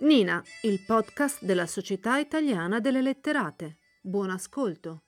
Nina, il podcast della Società Italiana delle Letterate. Buon ascolto.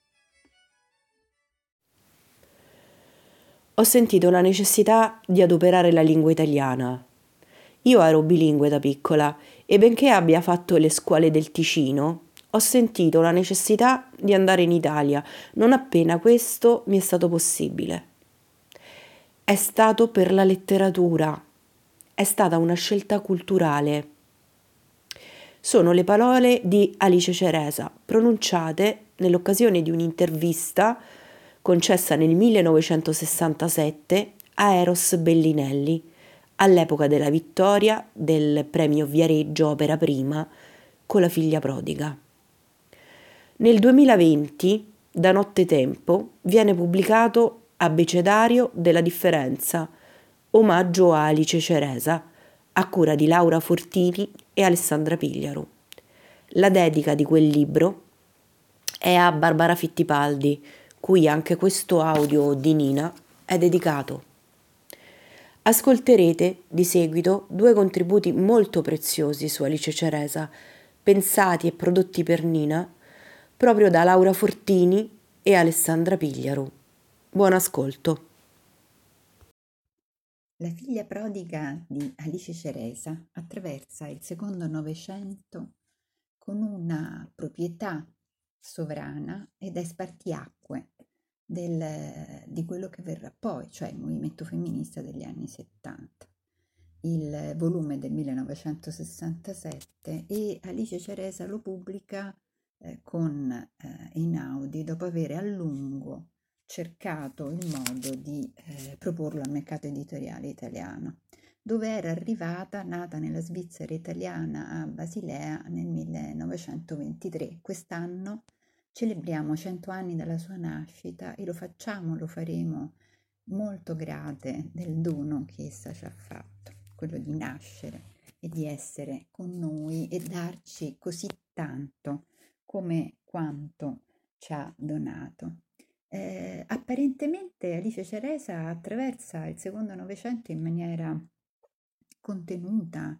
Ho sentito la necessità di adoperare la lingua italiana. Io ero bilingue da piccola e benché abbia fatto le scuole del Ticino, ho sentito la necessità di andare in Italia non appena questo mi è stato possibile. È stato per la letteratura, è stata una scelta culturale. Sono le parole di Alice Ceresa, pronunciate nell'occasione di un'intervista concessa nel 1967 a Eros Bellinelli, all'epoca della vittoria del premio Viareggio Opera Prima con La figlia prodiga. Nel 2020, da Nottetempo, viene pubblicato Abbecedario della differenza, omaggio a Alice Ceresa, a cura di Laura Fortini e Alessandra Pigliaro. La dedica di quel libro è a Barbara Fittipaldi, cui anche questo audio di Nina è dedicato. Ascolterete di seguito due contributi molto preziosi su Alice Ceresa, pensati e prodotti per Nina, proprio da Laura Fortini e Alessandra Pigliaro. Buon ascolto. La figlia prodiga di Alice Ceresa attraversa il secondo Novecento con una proprietà sovrana ed è spartiacque di quello che verrà poi, cioè il movimento femminista degli anni 70. Il volume del 1967 e Alice Ceresa lo pubblica con Einaudi dopo avere a lungo cercato il modo di proporlo al mercato editoriale italiano, dove era arrivata, nata nella Svizzera italiana a Basilea nel 1923. Quest'anno celebriamo 100 anni dalla sua nascita e lo faremo molto grate del dono che essa ci ha fatto, quello di nascere e di essere con noi e darci così tanto come quanto ci ha donato. Apparentemente Alice Ceresa attraversa il secondo Novecento in maniera contenuta,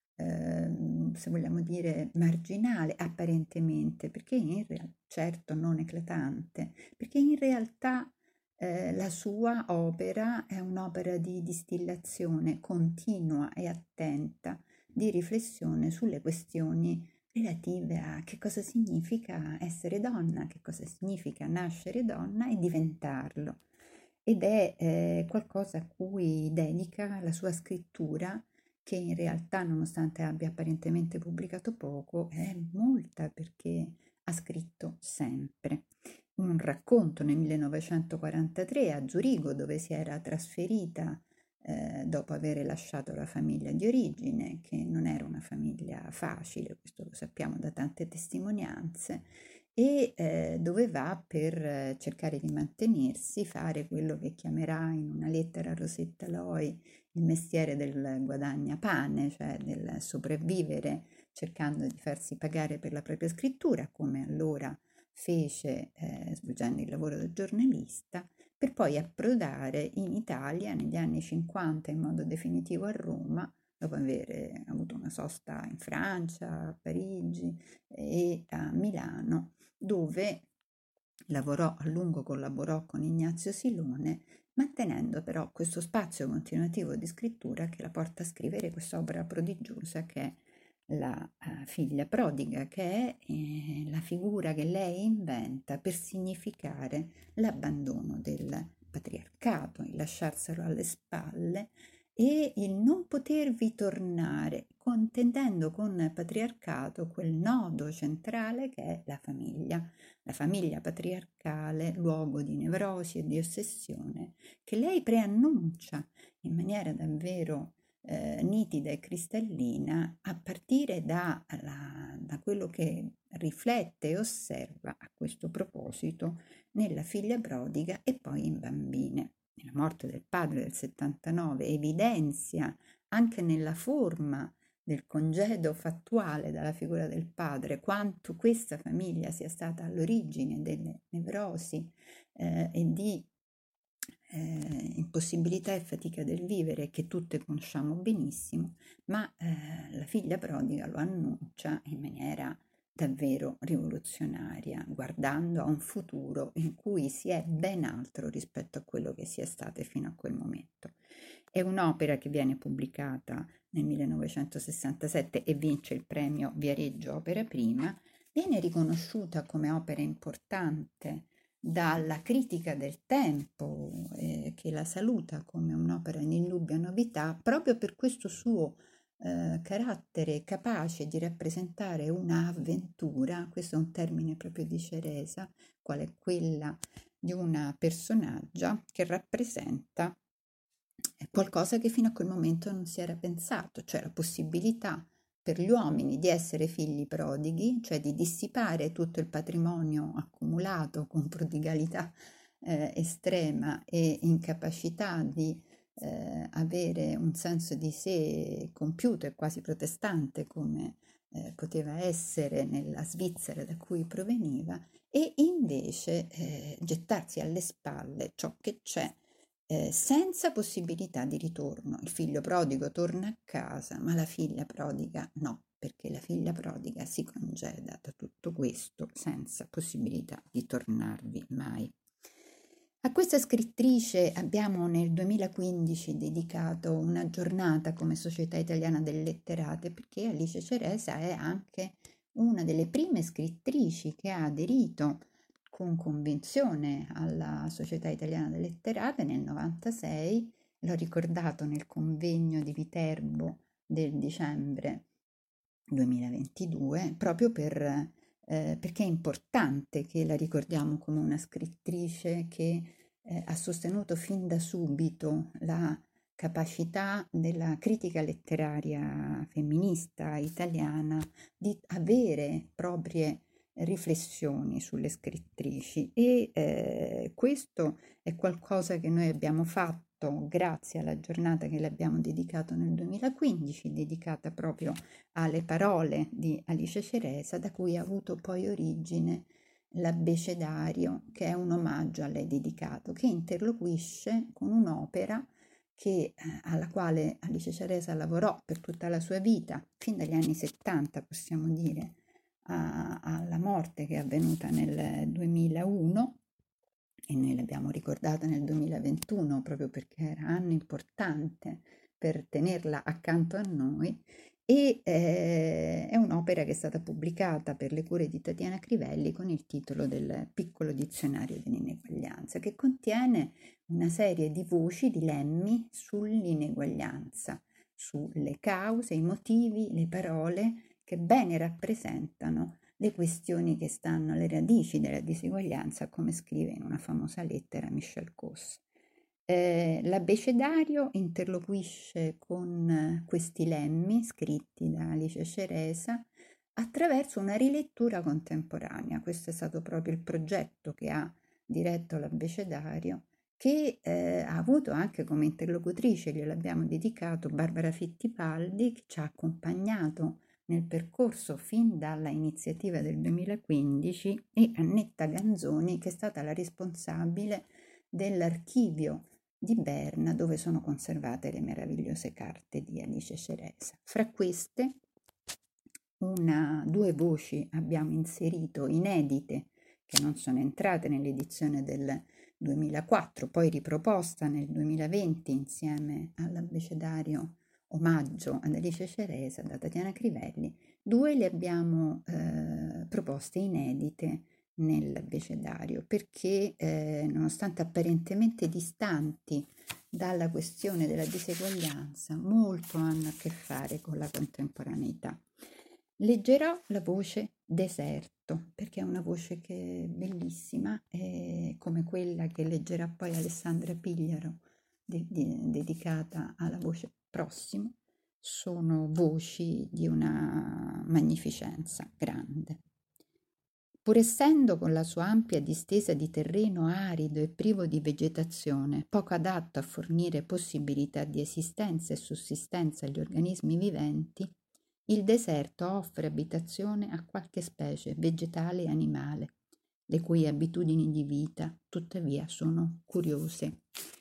se vogliamo dire marginale, apparentemente, perché certo non eclatante, perché in realtà la sua opera è un'opera di distillazione continua e attenta, di riflessione sulle questioni relative a che cosa significa essere donna, che cosa significa nascere donna e diventarlo. Ed è qualcosa a cui dedica la sua scrittura, che in realtà, nonostante abbia apparentemente pubblicato poco, è molta perché ha scritto sempre. Un racconto nel 1943 a Zurigo, dove si era trasferita dopo aver lasciato la famiglia di origine, che non era una famiglia facile, questo lo sappiamo da tante testimonianze, e dove va per cercare di mantenersi, fare quello che chiamerà in una lettera a Rosetta Loi il mestiere del guadagnapane, cioè del sopravvivere cercando di farsi pagare per la propria scrittura, come allora fece svolgendo il lavoro da giornalista, per poi approdare in Italia negli anni 50 in modo definitivo a Roma, dopo aver avuto una sosta in Francia, a Parigi e a Milano, dove a lungo collaborò con Ignazio Silone, mantenendo però questo spazio continuativo di scrittura che la porta a scrivere quest'opera prodigiosa che è la figlia prodiga, che è la figura che lei inventa per significare l'abbandono del patriarcato, il lasciarselo alle spalle e il non potervi tornare, contendendo con patriarcato quel nodo centrale che è la famiglia patriarcale, luogo di nevrosi e di ossessione, che lei preannuncia in maniera davvero nitida e cristallina a partire da quello che riflette e osserva a questo proposito nella figlia prodiga e poi in Bambine. La morte del padre del 79 evidenzia anche nella forma del congedo fattuale dalla figura del padre quanto questa famiglia sia stata all'origine delle nevrosi e di impossibilità e fatica del vivere che tutte conosciamo benissimo, ma la figlia prodiga lo annuncia in maniera davvero rivoluzionaria, guardando a un futuro in cui si è ben altro rispetto a quello che si è state fino a quel momento. È un'opera che viene pubblicata nel 1967 e vince il premio Viareggio Opera Prima, viene riconosciuta come opera importante dalla critica del tempo, che la saluta come un'opera di indubbia novità, proprio per questo suo carattere capace di rappresentare un'avventura, questo è un termine proprio di Ceresa, qual è quella di una personaggia che rappresenta qualcosa che fino a quel momento non si era pensato, cioè la possibilità per gli uomini di essere figli prodighi, cioè di dissipare tutto il patrimonio accumulato con prodigalità estrema e incapacità di avere un senso di sé compiuto e quasi protestante come poteva essere nella Svizzera da cui proveniva, e invece gettarsi alle spalle ciò che c'è senza possibilità di ritorno. Il figlio prodigo torna a casa, ma la figlia prodiga no, perché la figlia prodiga si congeda da tutto questo senza possibilità di tornarvi mai. A questa scrittrice abbiamo nel 2015 dedicato una giornata come Società Italiana delle Letterate, perché Alice Ceresa è anche una delle prime scrittrici che ha aderito con convinzione alla Società Italiana delle Letterate nel 96, l'ho ricordato nel convegno di Viterbo del dicembre 2022, proprio perché è importante che la ricordiamo come una scrittrice che ha sostenuto fin da subito la capacità della critica letteraria femminista italiana di avere proprie riflessioni sulle scrittrici, e questo è qualcosa che noi abbiamo fatto grazie alla giornata che le abbiamo dedicato nel 2015, dedicata proprio alle parole di Alice Ceresa, da cui ha avuto poi origine l'Abbecedario, che è un omaggio a lei dedicato, che interloquisce con un'opera alla quale Alice Ceresa lavorò per tutta la sua vita, fin dagli anni 70 possiamo dire, alla morte che è avvenuta nel 2001, e noi l'abbiamo ricordata nel 2021 proprio perché era anno importante per tenerla accanto a noi, e è un'opera che è stata pubblicata per le cure di Tatiana Crivelli con il titolo del Piccolo dizionario dell'ineguaglianza, che contiene una serie di voci, di lemmi sull'ineguaglianza, sulle cause, i motivi, le parole che bene rappresentano le questioni che stanno alle radici della diseguaglianza, come scrive in una famosa lettera Michel Causse. L'Abbecedario interloquisce con questi lemmi scritti da Alice Ceresa attraverso una rilettura contemporanea. Questo è stato proprio il progetto che ha diretto l'Abbecedario, che ha avuto anche come interlocutrice, gliel'abbiamo dedicato, Barbara Fittipaldi, che ci ha accompagnato nel percorso fin dalla iniziativa del 2015, e Annetta Ganzoni, che è stata la responsabile dell'archivio di Berna, dove sono conservate le meravigliose carte di Alice Ceresa. Fra queste, due voci abbiamo inserito inedite, che non sono entrate nell'edizione del 2004, poi riproposta nel 2020 insieme all'Abbecedario Omaggio ad Alice Ceresa da Tatiana Crivelli. Due le abbiamo proposte inedite nell'Abbecedario perché nonostante apparentemente distanti dalla questione della diseguaglianza, molto hanno a che fare con la contemporaneità. Leggerò la voce Deserto, perché è una voce che è bellissima, come quella che leggerà poi Alessandra Pigliaro, dedicata alla voce Prossimo. Sono voci di una magnificenza grande. Pur essendo con la sua ampia distesa di terreno arido e privo di vegetazione, poco adatto a fornire possibilità di esistenza e sussistenza agli organismi viventi, il deserto offre abitazione a qualche specie vegetale e animale, le cui abitudini di vita tuttavia sono curiose.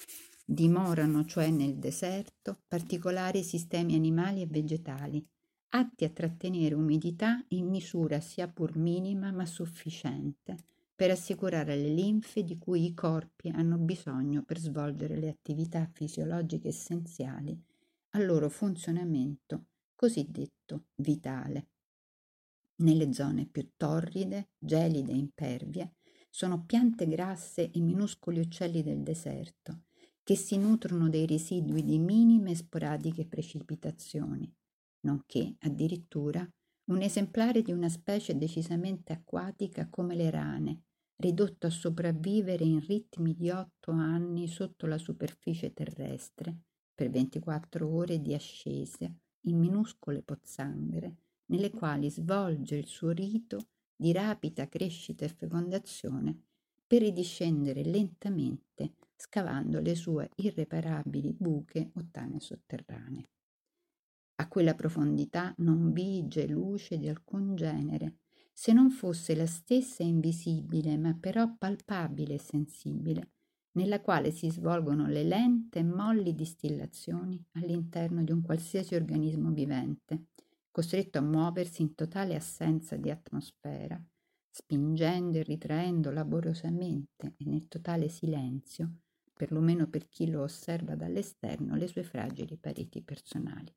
Dimorano cioè nel deserto particolari sistemi animali e vegetali, atti a trattenere umidità in misura sia pur minima ma sufficiente per assicurare le linfe di cui i corpi hanno bisogno per svolgere le attività fisiologiche essenziali al loro funzionamento cosiddetto vitale. Nelle zone più torride, gelide e impervie sono piante grasse e minuscoli uccelli del deserto che si nutrono dei residui di minime e sporadiche precipitazioni, nonché addirittura un esemplare di una specie decisamente acquatica come le rane, ridotto a sopravvivere in ritmi di 8 anni sotto la superficie terrestre per 24 ore di ascesa in minuscole pozzanghere nelle quali svolge il suo rito di rapida crescita e fecondazione per ridiscendere lentamente scavando le sue irreparabili buche o tane sotterranee. A quella profondità non vige luce di alcun genere, se non fosse la stessa invisibile, ma però palpabile e sensibile, nella quale si svolgono le lente e molli distillazioni all'interno di un qualsiasi organismo vivente, costretto a muoversi in totale assenza di atmosfera, spingendo e ritraendo laboriosamente e nel totale silenzio, perlomeno per chi lo osserva dall'esterno, le sue fragili pareti personali.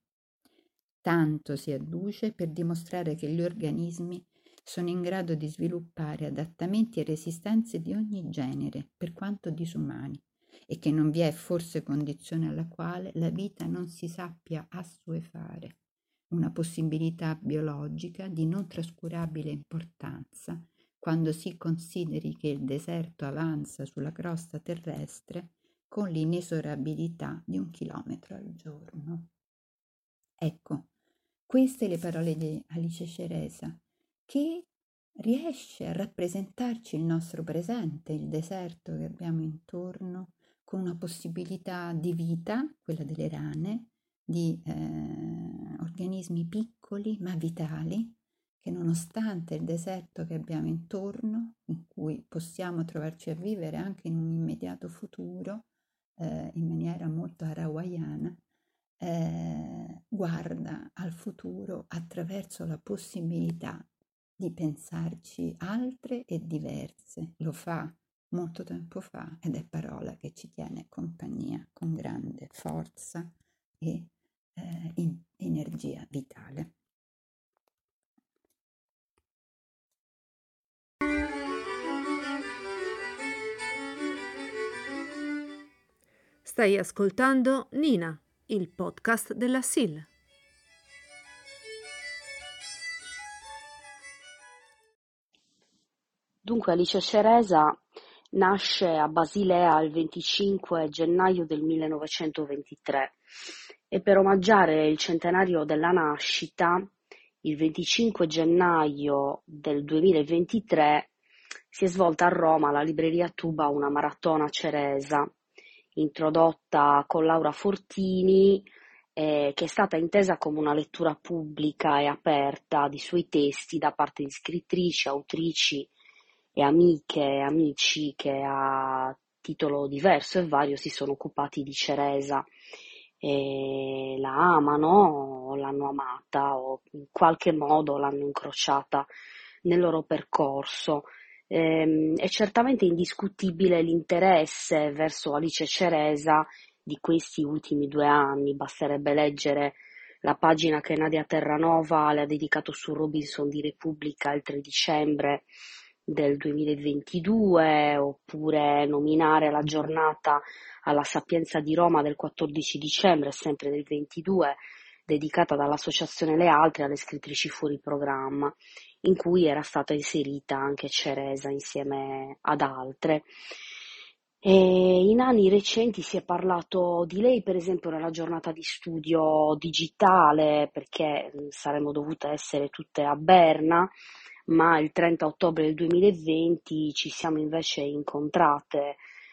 Tanto si adduce per dimostrare che gli organismi sono in grado di sviluppare adattamenti e resistenze di ogni genere, per quanto disumani, e che non vi è forse condizione alla quale la vita non si sappia assuefare, una possibilità biologica di non trascurabile importanza quando si consideri che il deserto avanza sulla crosta terrestre con l'inesorabilità di 1 chilometro al giorno. Ecco, queste le parole di Alice Ceresa, che riesce a rappresentarci il nostro presente, il deserto che abbiamo intorno, con una possibilità di vita, quella delle rane, di organismi piccoli ma vitali, che nonostante il deserto che abbiamo intorno, in cui possiamo trovarci a vivere anche in un immediato futuro, in maniera molto hawaiana, guarda al futuro attraverso la possibilità di pensarci altre e diverse. Lo fa molto tempo fa ed è parola che ci tiene compagnia con grande forza e energia vitale. Stai ascoltando Nina, il podcast della SIL. Dunque Alice Ceresa nasce a Basilea il 25 gennaio del 1923 e per omaggiare il centenario della nascita, il 25 gennaio del 2023 si è svolta a Roma alla libreria Tuba una maratona Ceresa, introdotta con Laura Fortini, che è stata intesa come una lettura pubblica e aperta di suoi testi da parte di scrittrici, autrici e amiche e amici che a titolo diverso e vario si sono occupati di Ceresa e la amano o l'hanno amata o in qualche modo l'hanno incrociata nel loro percorso. È certamente indiscutibile l'interesse verso Alice Ceresa di questi ultimi 2 anni, basterebbe leggere la pagina che Nadia Terranova le ha dedicato su Robinson di Repubblica il 3 dicembre del 2022, oppure nominare la giornata alla Sapienza di Roma del 14 dicembre, sempre del 22, dedicata dall'Associazione Le Altre alle scrittrici fuori programma, in cui era stata inserita anche Ceresa insieme ad altre. E in anni recenti si è parlato di lei, per esempio, nella giornata di studio digitale, perché saremmo dovute essere tutte a Berna, ma il 30 ottobre del 2020 ci siamo invece incontrate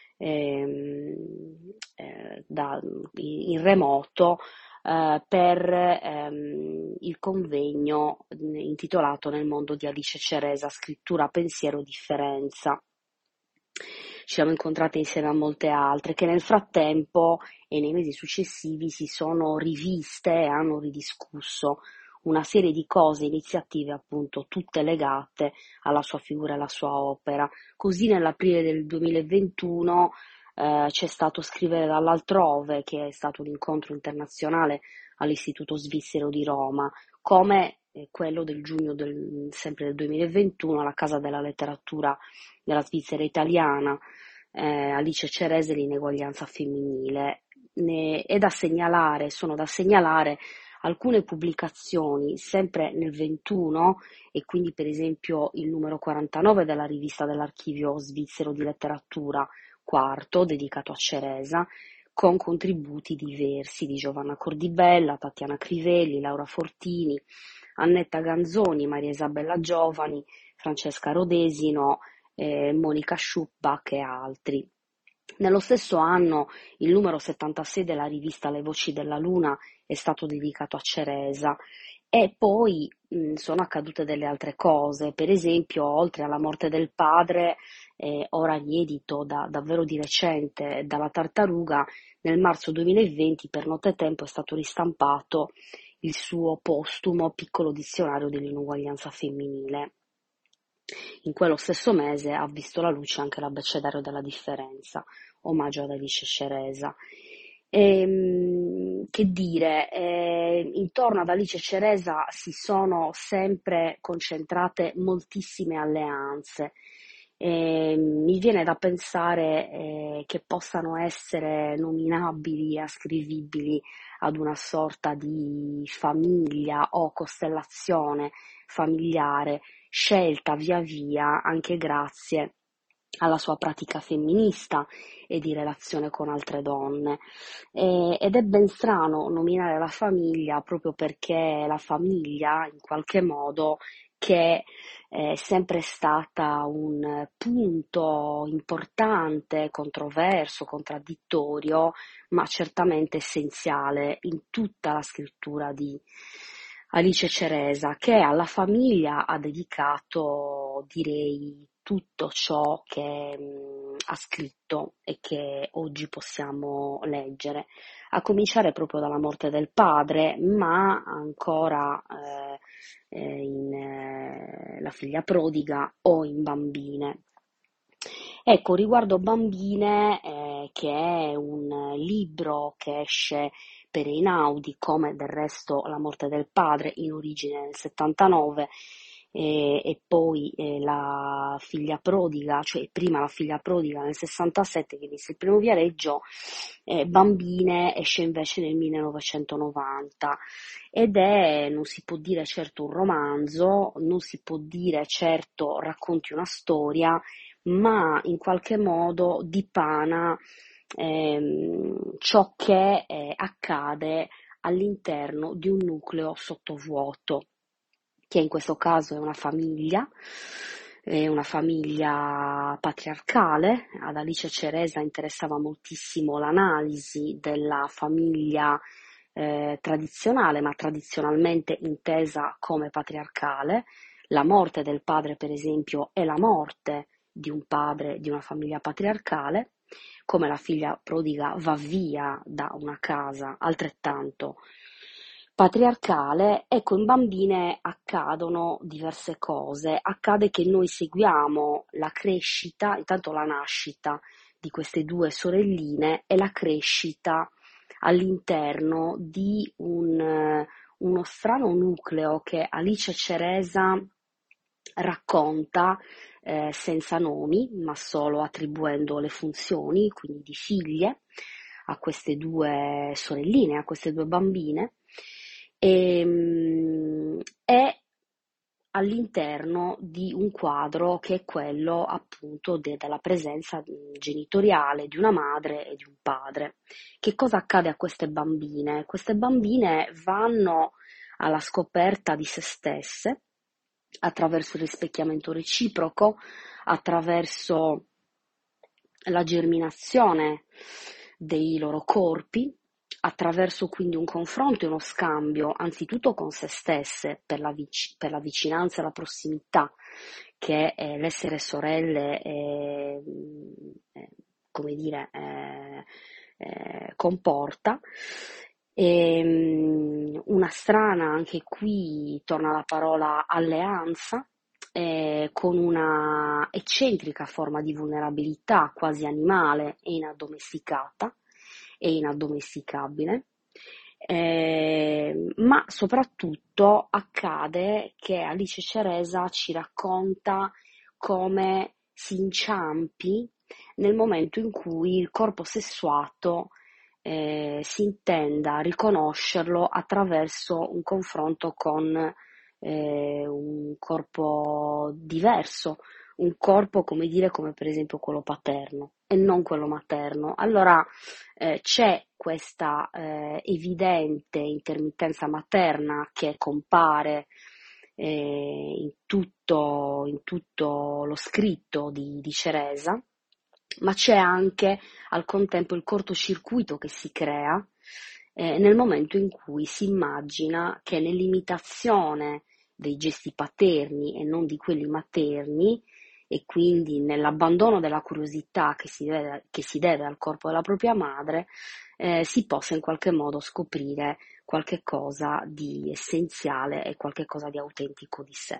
in remoto per il convegno intitolato Nel mondo di Alice Ceresa, scrittura, pensiero, differenza. ci siamo incontrate insieme a molte altre che nel frattempo e nei mesi successivi si sono riviste e hanno ridiscusso una serie di cose, iniziative appunto tutte legate alla sua figura e alla sua opera. Così nell'aprile del 2021 c'è stato Scrivere dall'altrove, che è stato un incontro internazionale all'Istituto Svizzero di Roma, come quello del giugno sempre del 2021 alla Casa della Letteratura della Svizzera italiana, Alice Cerese, l'ineguaglianza femminile. Sono da segnalare alcune pubblicazioni sempre nel 21 e quindi per esempio il numero 49 della rivista dell'Archivio Svizzero di Letteratura, quarto, dedicato a Ceresa, con contributi diversi di Giovanna Cordibella, Tatiana Crivelli, Laura Fortini, Annetta Ganzoni, Maria Isabella Giovani, Francesca Rodesino, Monica Schuppach e altri. Nello stesso anno il numero 76 della rivista Le Voci della Luna è stato dedicato a Ceresa e poi sono accadute delle altre cose, per esempio oltre alla morte del padre, ora inedito davvero di recente dalla Tartaruga, nel marzo 2020 per Nottetempo è stato ristampato il suo postumo Piccolo dizionario dell'inuguaglianza femminile. In quello stesso mese ha visto la luce anche l'Abbecedario della differenza, omaggio ad Alice Ceresa. Che dire, intorno ad Alice Ceresa si sono sempre concentrate moltissime alleanze. Mi viene da pensare che possano essere nominabili e ascrivibili ad una sorta di famiglia o costellazione familiare scelta via via anche grazie alla sua pratica femminista e di relazione con altre donne. Ed è ben strano nominare la famiglia proprio perché la famiglia in qualche modo che è sempre stata un punto importante, controverso, contraddittorio, ma certamente essenziale in tutta la scrittura di Alice Ceresa, che alla famiglia ha dedicato, direi, tutto ciò che ha scritto e che oggi possiamo leggere, a cominciare proprio dalla morte del padre, ma ancora in La figlia prodiga o in Bambine. Ecco, riguardo Bambine, che è un libro che esce per Einaudi, come del resto La morte del padre, in origine nel 79, e poi La figlia prodiga, cioè prima La figlia prodiga nel 67, che inizia il primo viareggio, Bambine esce invece nel 1990 ed è, non si può dire certo un romanzo, non si può dire certo racconti una storia, ma in qualche modo dipana ciò che accade all'interno di un nucleo sottovuoto, che in questo caso è una famiglia patriarcale. Ad Alice Ceresa interessava moltissimo l'analisi della famiglia tradizionale, ma tradizionalmente intesa come patriarcale. La morte del padre, per esempio, è la morte di un padre di una famiglia patriarcale, come la figlia prodiga va via da una casa altrettanto patriarcale. Ecco, in Bambine accadono diverse cose. Accade che noi seguiamo la crescita, intanto la nascita di queste due sorelline e la crescita all'interno di uno strano nucleo che Alice Ceresa racconta senza nomi, ma solo attribuendo le funzioni, quindi di figlie, a queste due sorelline, a queste due bambine, e all'interno di un quadro che è quello appunto della presenza genitoriale di una madre e di un padre. Che cosa accade a queste bambine? Queste bambine vanno alla scoperta di se stesse attraverso il rispecchiamento reciproco, attraverso la germinazione dei loro corpi, attraverso quindi un confronto e uno scambio, anzitutto con se stesse, per la vicinanza e la prossimità che l'essere sorelle, come dire, comporta. Una strana, anche qui torna la parola alleanza, con una eccentrica forma di vulnerabilità quasi animale e inaddomesticata e inaddomesticabile. Ma soprattutto accade che Alice Ceresa ci racconta come si inciampi nel momento in cui il corpo sessuato si intenda riconoscerlo attraverso un confronto con un corpo diverso, un corpo, come dire, come per esempio quello paterno e non quello materno. Allora c'è questa evidente intermittenza materna che compare in tutto lo scritto di Ceresa, ma c'è anche al contempo il cortocircuito che si crea nel momento in cui si immagina che nell'imitazione dei gesti paterni e non di quelli materni, e quindi nell'abbandono della curiosità che si deve al corpo della propria madre, si possa in qualche modo scoprire qualche cosa di essenziale e qualche cosa di autentico di sé.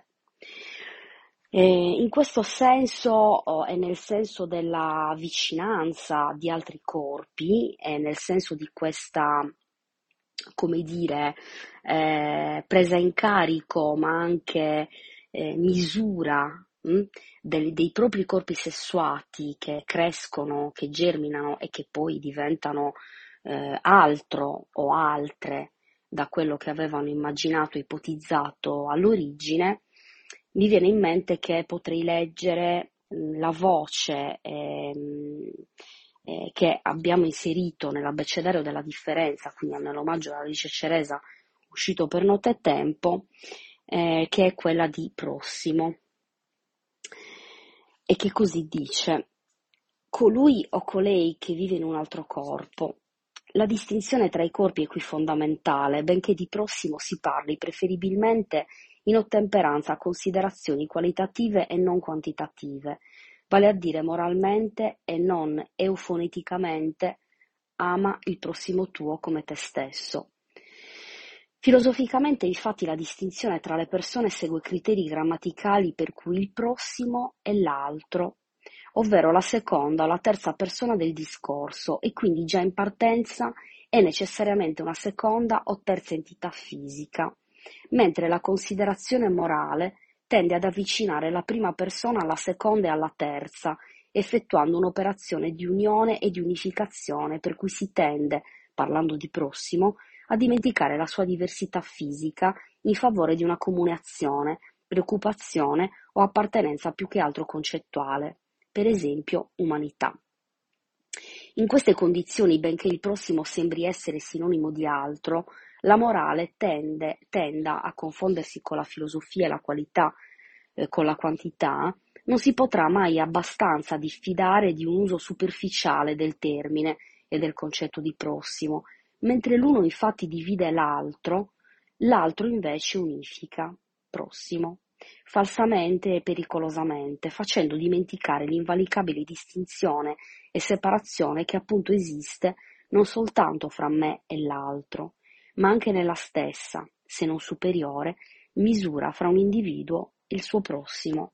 In questo senso e nel senso della vicinanza di altri corpi e nel senso di questa, come dire, presa in carico ma anche misura dei propri corpi sessuati che crescono, che germinano e che poi diventano altro o altre da quello che avevano immaginato e ipotizzato all'origine, mi viene in mente che potrei leggere la voce che abbiamo inserito nell'Abbecedario della differenza, quindi nell'omaggio alla Alice Ceresa uscito per Nottetempo, che è quella di Prossimo, e che così dice: colui o colei che vive in un altro corpo. La distinzione tra i corpi è qui fondamentale, benché di prossimo si parli preferibilmente in ottemperanza a considerazioni qualitative e non quantitative, vale a dire moralmente e non eufoneticamente ama il prossimo tuo come te stesso. Filosoficamente, infatti, la distinzione tra le persone segue criteri grammaticali per cui il prossimo è l'altro, ovvero la seconda o la terza persona del discorso, e quindi già in partenza è necessariamente una seconda o terza entità fisica, mentre la considerazione morale tende ad avvicinare la prima persona alla seconda e alla terza, effettuando un'operazione di unione e di unificazione per cui si tende, parlando di prossimo, a dimenticare la sua diversità fisica in favore di una comune azione, preoccupazione o appartenenza più che altro concettuale, per esempio umanità. In queste condizioni, benché il prossimo sembri essere sinonimo di altro, la morale tenda a confondersi con la filosofia e la qualità, con la quantità, non si potrà mai abbastanza diffidare di un uso superficiale del termine e del concetto di prossimo. Mentre l'uno infatti divide l'altro invece unifica, prossimo, falsamente e pericolosamente, facendo dimenticare l'invalicabile distinzione e separazione che appunto esiste non soltanto fra me e l'altro, ma anche nella stessa, se non superiore, misura fra un individuo e il suo prossimo.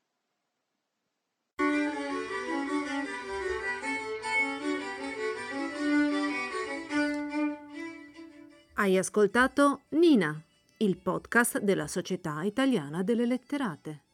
Hai ascoltato Nina, il podcast della Società Italiana delle Letterate.